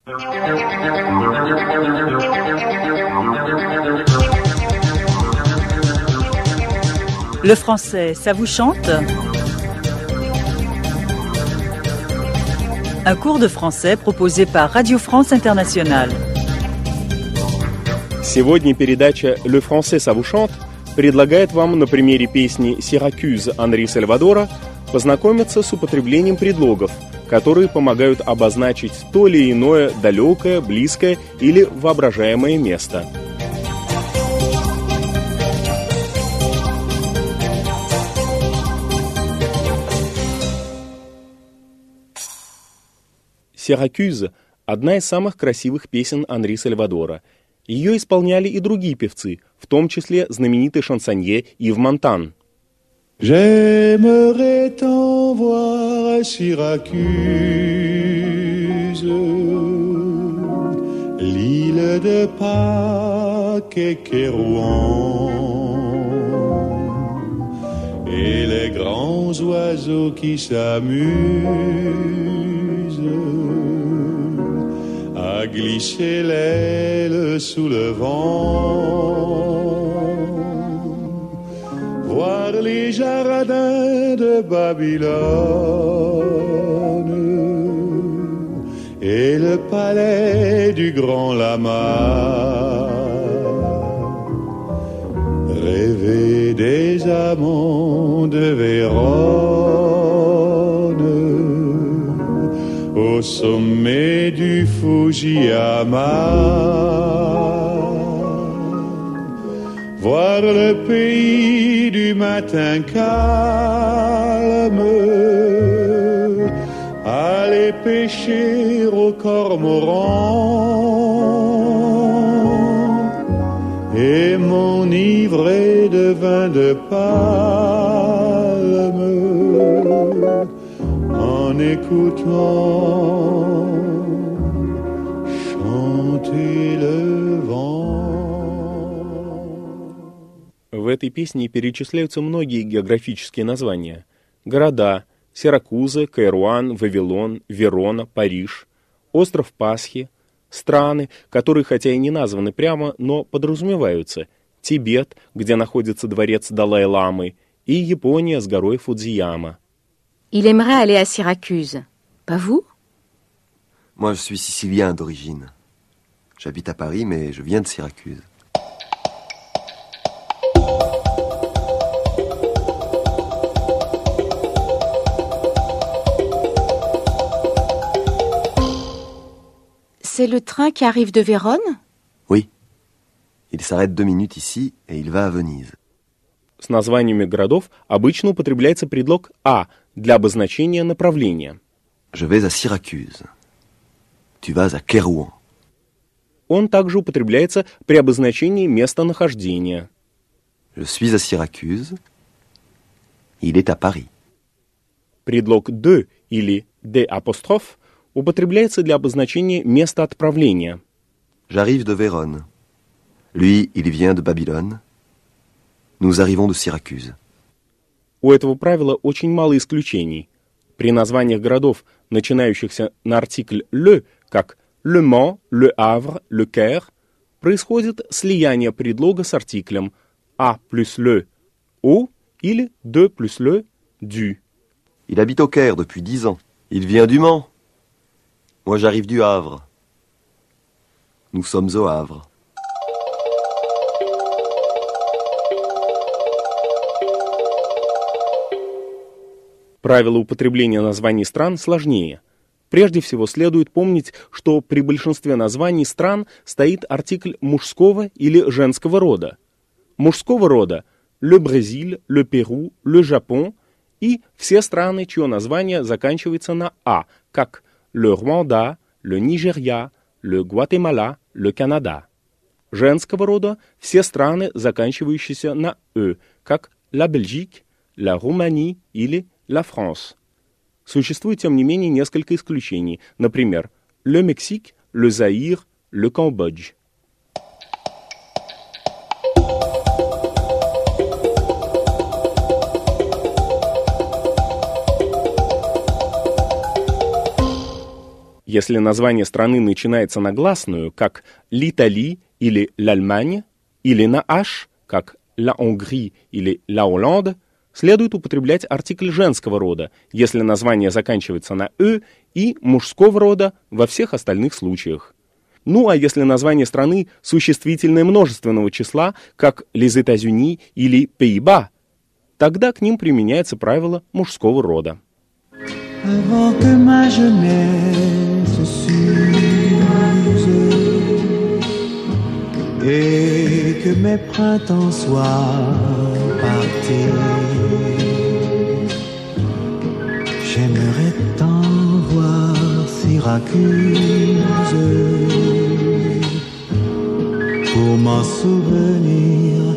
Le français, ça vous chante ? Un cours de français proposé par Radio France Internationale. Сегодня передача «Le français, ça vous chante» предлагает вам на примере песни «Сиракюз» Анри Сальвадора познакомиться с употреблением предлогов, которые помогают обозначить то или иное далекое, близкое или воображаемое место. «Сиракюз» — одна из самых красивых песен Анри Сальвадора. Ее исполняли и другие певцы, в том числе знаменитый шансонье Ив Монтан. J'aimerais t'en voir à Syracuse, l'île de Pâques et Kérouan, et les grands oiseaux qui s'amusent à glisser l'aile sous le vent, voir les jardins de Babylone et le palais du grand lama, rêver des amants de Vérone au sommet du Fujiyama, voir le pays du matin calme, aller pêcher au cormoran et m'enivrer de vin de palme en écoutant chanter le vent. В этой песне перечисляются многие географические названия. Города – Сиракуза, Кайруан, Вавилон, Верона, Париж, остров Пасхи, страны, которые хотя и не названы прямо, но подразумеваются – Тибет, где находится дворец Далай-ламы, и Япония с горой Фудзияма. Il aimerait aller à Syracuse. Pas vous? Moi, je suis sicilien d'origine. J'habite à Paris, mais je viens de Syracuse. C'est le train qui arrive de Vérone? Oui. Il s'arrête 2 minutes ici et il va à Venise. С названиями городов обычно употребляется предлог «а» для обозначения направления. Je vais à Syracuse. Tu vas à Kérouan. Он также употребляется при обозначении местонахождения. Je suis à Syracuse. Il est à Paris. Предлог «de» или «de» апостроф употребляется для обозначения места отправления. J'arrive de Vérone. Lui, il vient de Babylone. Nous arrivons de Syracuse. У этого правила очень мало исключений. При названиях городов, начинающихся на артикль «le», как «Le Mans», «Le Havre», «Le Caire», происходит слияние предлога с артиклем «a plus le» «au» или «de plus le» «du». Il habite au Caire depuis 10 ans. Il vient du Mans. Moi, j'arrive du Havre. Nous sommes au Havre. Правила употребления названий стран сложнее. Прежде всего следует помнить, что при большинстве названий стран стоит артикль мужского или женского рода. Мужского рода – le Brésil, le Pérou, le Japon и все страны, чье название заканчивается на «а», как le Rwanda, le Nigeria, le Guatemala, le Canada. Женского рода – все страны, заканчивающиеся на «э», как la Belgique, la Roumanie или la France. Существует, тем не менее, несколько исключений. Например, le Mexique, le Zaïre, le Cambodge. Если название страны начинается на гласную, как l'Italie или l'Allemagne, или на «аш», как la Hongrie или la Hollande, следует употреблять артикль женского рода, если название заканчивается на «ы», и мужского рода во всех остальных случаях. Ну а если название страны существительное множественного числа, как les États-Unis или Pays-Bas, тогда к ним применяется правило мужского рода. Avant que ma jeunesse s'use et que mes printemps soient partis, j'aimerais tant voir Syracuse pour m'en souvenir